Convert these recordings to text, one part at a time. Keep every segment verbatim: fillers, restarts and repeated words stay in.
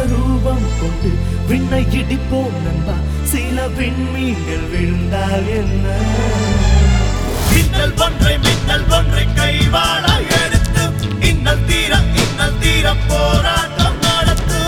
விஸ்வரூபம் கொண்டு விண்ணை இடிப்போம் நண்பா சில விண்மீன்கள் விழுந்தால் என்ன மின்னல் ஒன்றை மின்னல் ஒன்றை கைவாள எடுத்து இன்னல் தீர இன்னல் தீர போராட்டம் நடத்து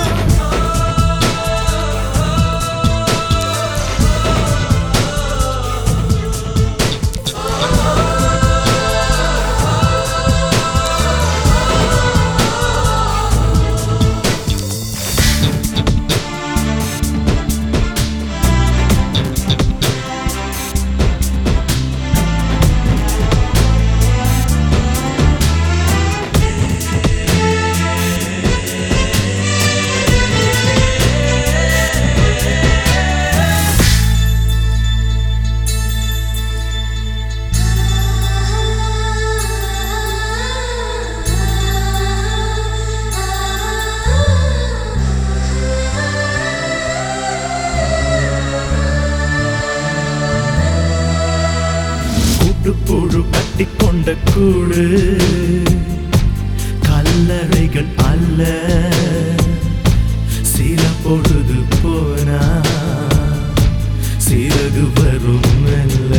புழு கட்டிக்கொண்ட கூடு கல்லறைகள் அல்ல சில பொழுது போனா சிறகு வரும் மெல்ல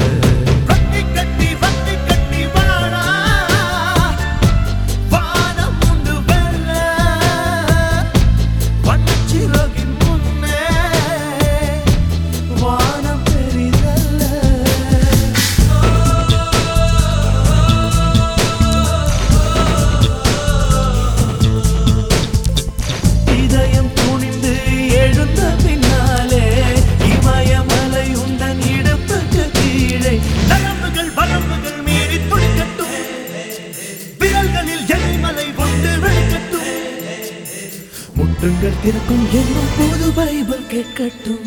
முட்டுங்கள் திறக்கும் என்னும் புது பைபிள் கேட்கட்டும்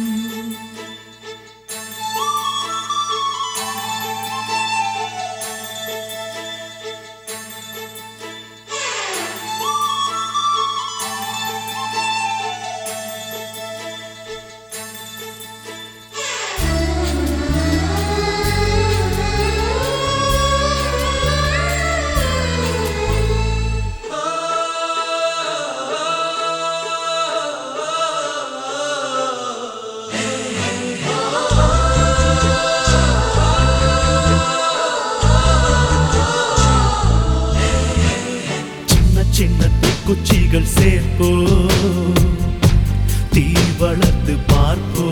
சின்ன குச்சிகள் சேர்ப்போ தீ வளர்த்து பார்ப்போ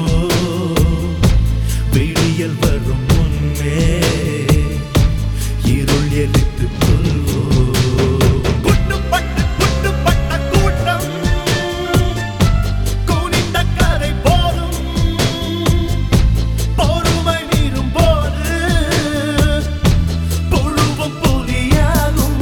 விடியல் வரும் முன்னே இருள் எரித்து கொள்வோ குட்டுப்பட்டு குட்டுப்பட்ட கூட்டம் கூனிந்த கரை போதும் பொறுமை மீறும் போது புழுவும் புலியாகும்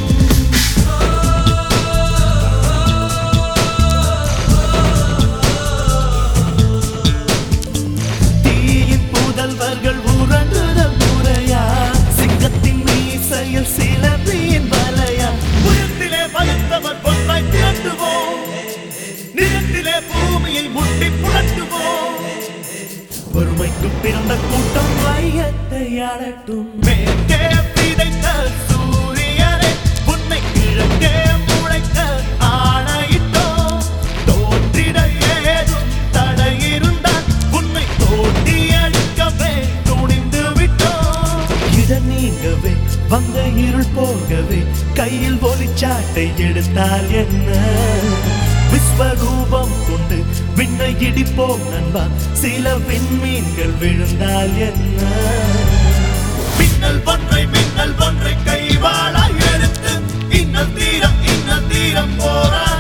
சிலம்பியின் வலையா புயத்திலே வலுத்தவர் பொன்றாய் திரட்டுவோம் நிலத்திலே பூமியை முட்டி புரட்டுவோம் பொறுமைக்கு பிறந்த கூட்டம் வையத்தை ஆளட்டும் மேற்கே விதைத்த சூரியனை உன்னை கிழக்கே முளைக்க ஆணையிட்டோம் தோன்றிட ஏதும் தடை இருந்தால் உன்னை தோண்டி அழிக்கவே துணிந்து விட்டோம் இட நீங்கவே வந்த இருள் போகவே கையில் ஒளிச்சாட்டை எடுத்தால் என்ன விஸ்வரூபம் கொண்டு விண்ணை இடிப்போம் நண்பா சில விண்மீன்கள் விழுந்தால் என்ன மின்னல் ஒன்றை மின்னல் ஒன்றை கைவாள எடுத்து இன்னல் தீரம் இன்னல் தீரம் போரா